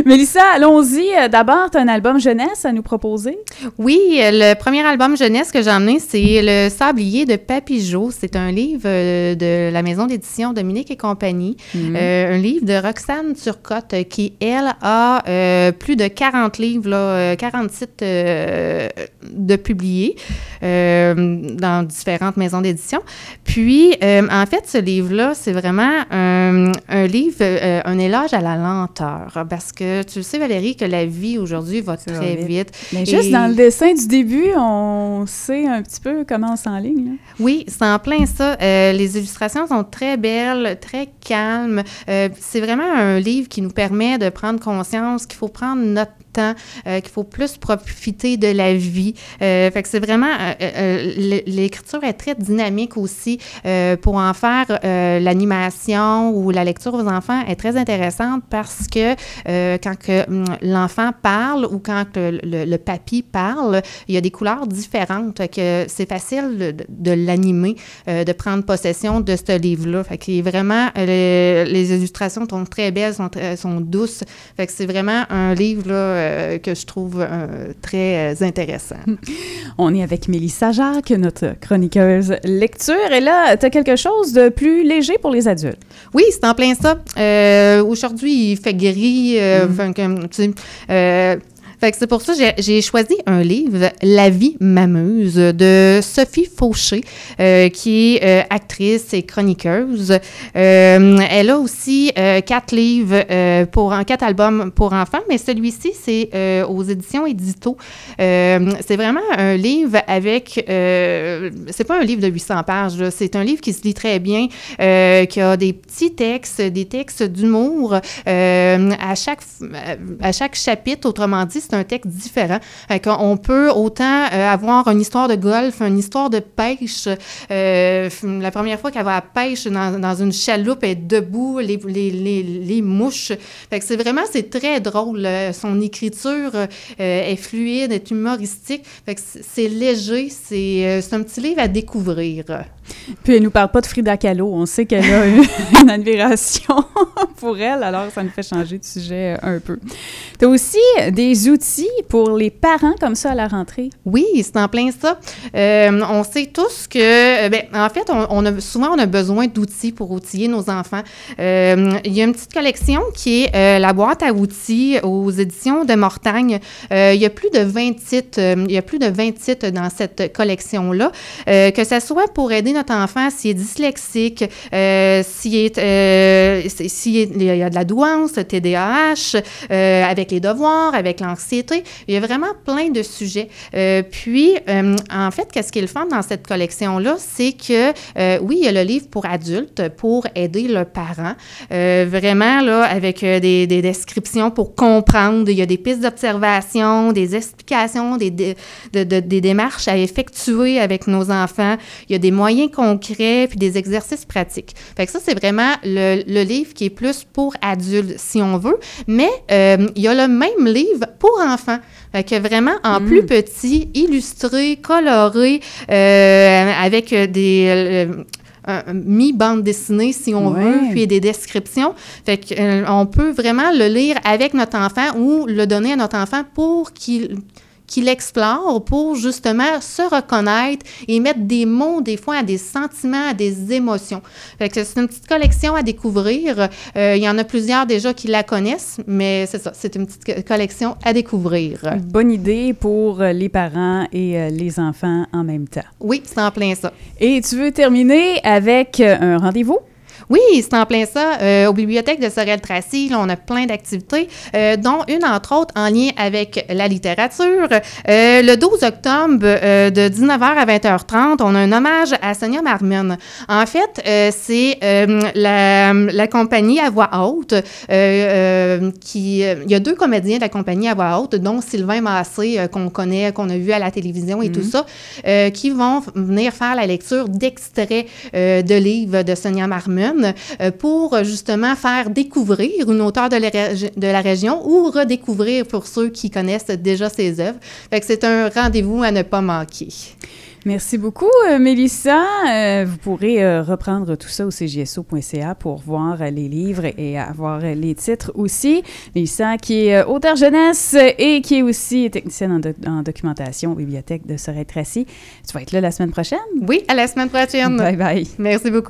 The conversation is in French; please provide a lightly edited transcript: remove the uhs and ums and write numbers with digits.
Mélissa, allons-y. D'abord, tu as un album jeunesse à nous proposer? Oui, le premier album jeunesse que j'ai emmené, c'est Le Sablier de Papigeot. C'est un livre de la maison d'édition Dominique et compagnie. Un livre de Roxane Turcotte qui, elle, a plus de 40 livres, là, 40 titres de publiés dans différentes maisons d'édition. Puis, en fait, ce livre-là, c'est vraiment un livre, un éloge à la lenteur. Parce que tu le sais, Valérie, que la vie aujourd'hui va très vite. Mais juste dans le dessin du début, on sait un petit peu comment on s'enligne. Là. Oui, c'est en plein ça. Les illustrations sont très belles, très calmes. C'est vraiment un livre qui nous permet de prendre conscience qu'il faut prendre notre temps, qu'il faut plus profiter de la vie. Fait que c'est vraiment... l'écriture est très dynamique aussi. Pour en faire l'animation ou la lecture aux enfants est très intéressante parce que quand que l'enfant parle ou quand le papy parle, il y a des couleurs différentes. Que c'est facile de l'animer, de prendre possession de ce livre-là. Fait qu'il est vraiment... les illustrations sont très belles, sont douces. Fait que c'est vraiment un livre là, que je trouve très intéressant. On est avec Mélissa Jacques, notre chroniqueuse lecture. Et là, tu as quelque chose de plus léger pour les adultes. Oui, c'est en plein ça. Aujourd'hui, il fait gris. Fait que c'est pour ça que j'ai choisi un livre, La vie m'amuse, de Sophie Fauché, qui est actrice et chroniqueuse. Elle a aussi 4 livres, 4 albums pour enfants, mais celui-ci, c'est aux éditions Édito. C'est vraiment un livre avec... c'est pas un livre de 800 pages, là, c'est un livre qui se lit très bien, qui a des petits textes, des textes d'humour. À chaque chapitre, autrement dit, c'est un texte différent. On peut autant avoir une histoire de golf, une histoire de pêche. La première fois qu'elle va à la pêche dans une chaloupe, elle est debout, les mouches. Fait que c'est très drôle. Son écriture est fluide, est humoristique. Fait que c'est léger. C'est un petit livre à découvrir. Puis elle nous parle pas de Frida Kahlo. On sait qu'elle a une admiration pour elle, alors ça nous fait changer de sujet un peu. Tu as aussi des outils pour les parents comme ça à la rentrée? Oui, c'est en plein ça. On sait tous que, en fait, souvent on a besoin d'outils pour outiller nos enfants. Il y a une petite collection qui est la boîte à outils aux éditions de Mortagne. Il y a plus de 20 titres dans cette collection-là, que ce soit pour aider notre enfant s'il est dyslexique, s'il y a de la douance, TDAH, avec les devoirs, avec l'anxiété. Il y a vraiment plein de sujets. Puis, en fait, qu'est-ce qui est le fun dans cette collection-là, c'est que, oui, il y a le livre pour adultes pour aider le parent. Vraiment, là, avec des descriptions pour comprendre. Il y a des pistes d'observation, des explications, des démarches à effectuer avec nos enfants. Il y a des moyens concrets puis des exercices pratiques. Fait que ça, c'est vraiment le livre qui est plus pour adultes, si on veut. Mais il y a le même livre pour enfants. Fait que vraiment, en plus petit, illustré, coloré, avec des... mi-bande dessinée, si on veut, puis des descriptions. Fait que on peut vraiment le lire avec notre enfant ou le donner à notre enfant pour qu'il explore, pour justement se reconnaître et mettre des mots, des fois, à des sentiments, à des émotions. Fait que c'est une petite collection à découvrir. Il y en a plusieurs déjà qui la connaissent, mais c'est ça, c'est une petite collection à découvrir. Bonne idée pour les parents et les enfants en même temps. Oui, c'est en plein ça. Et tu veux terminer avec un rendez-vous? Oui, c'est en plein ça. Aux bibliothèques de Sorel-Tracy, là, on a plein d'activités, dont une, entre autres, en lien avec la littérature. Le 12 octobre, de 19h à 20h30, on a un hommage à Sonia Marmon. En fait, c'est la compagnie à voix haute il y a 2 comédiens de la compagnie à voix haute, dont Sylvain Massé, qu'on connaît, qu'on a vu à la télévision et tout ça, qui vont venir faire la lecture d'extraits de livres de Sonia Marmon pour justement faire découvrir une auteure de la région ou redécouvrir pour ceux qui connaissent déjà ses œuvres. Fait que c'est un rendez-vous à ne pas manquer. Merci beaucoup, Mélissa. Vous pourrez reprendre tout ça au cjso.ca pour voir les livres et avoir les titres aussi. Mélissa, qui est auteure jeunesse et qui est aussi technicienne en documentation aux bibliothèques de Sorel-Tracy. Tu vas être là la semaine prochaine? Oui, à la semaine prochaine. Bye bye. Merci beaucoup.